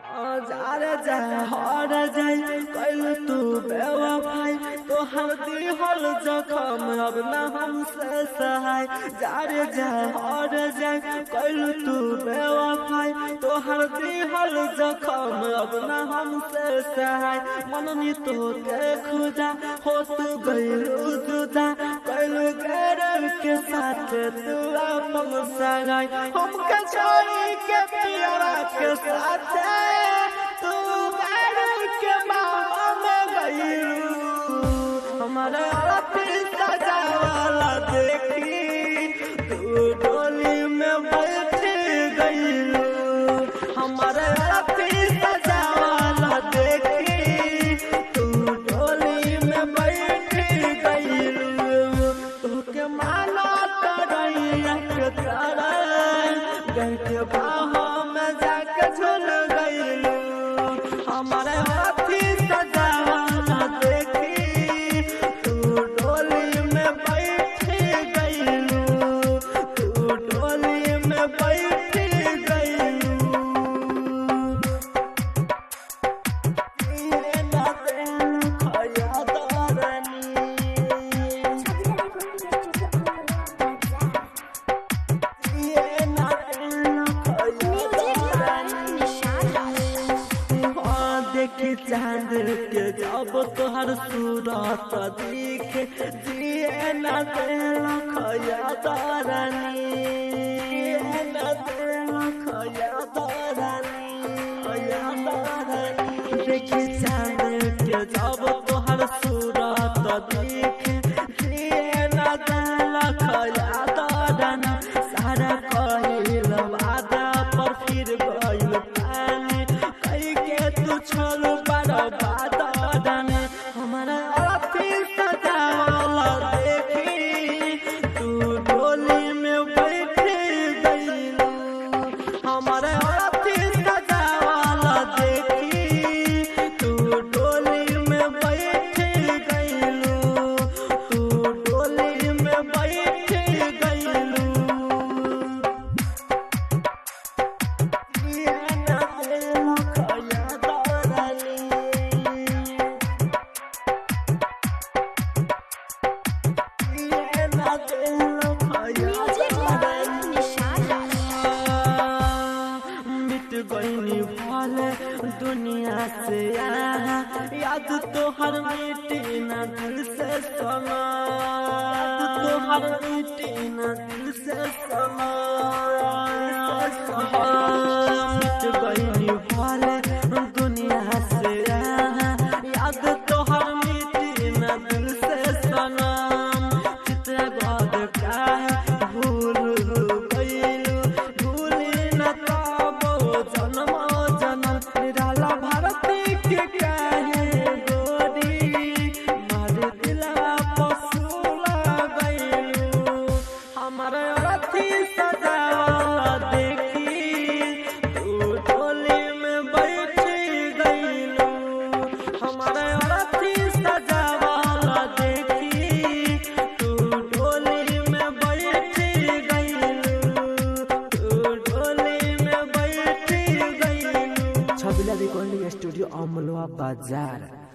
जारे जा हर जाई कैलू तू बेवफाई तो हम दिहल जखम अब न हमसे सहाय। जारे जा हर जाई कैलू तू बेवफाई तो हम दिहल जखम अब न हमसे सहाय। मननी तो के खुदा हो तू गइलू जुदा कैलू गैर के साथ तू अपन सगाई। हमके छोड़ी के पियरा के साथ तू गैर के बाबा में गइलू। हमारे ऑफिस सजावाला देखी तू डोली में बैठ गइलू। हमारे ऑफिस सजावाला देखी तू डोली में बैठ गइलू। तोके माना करैया के तरह गई के बाहों में जाके झूल गइलू। हमारे हाथी सजावाला देखी तू डोली में बैठ गइलू। तू डोली में बैठ गइलू। ये ना तेन खया दरनी देखी चांद के जब तोहर सूरत दिखे जिए न देला खया दरनी। न देला खया दरनी खया दरनी। देखी चांद के जब तोहर सूरत दिखे जिए न देला खया दरनी। सारा कहिल वादा पर फिर गइल पानी कई के तू छोड़ बर्बाद। हमारा ऑफिस सजावाला देखी तू डोली में बैठ गइलू। हमारे ऑफिस सजावाला देखी तू डोली में बैठ गइलू। तू डोली में बैठ गइलू। ये ना देला खया दरनी गईनी भले दुनिया से यहाँ याद तोहर मिटी न दिल से समा। तोहर मिटी न दिल से समा। मिट गईनी भले दुनिया से यहाँ याद तोहर मिटी न दिल से समा। चित्र गद काहे भूल गइलू भूली न जन्म जन्म निराला भारती के काहे गोरी मार दिलवा पसूला गइलू। हमारे अथी सजावाला देखी तू डोली में बैठ गइलू। हमारे अथी सजावाला देखी तू डोली में बैठ गइलू। तू डोली में बैठ गइलू। छबिला रिकॉर्डिंग स्टूडियो अमलवा बाजार।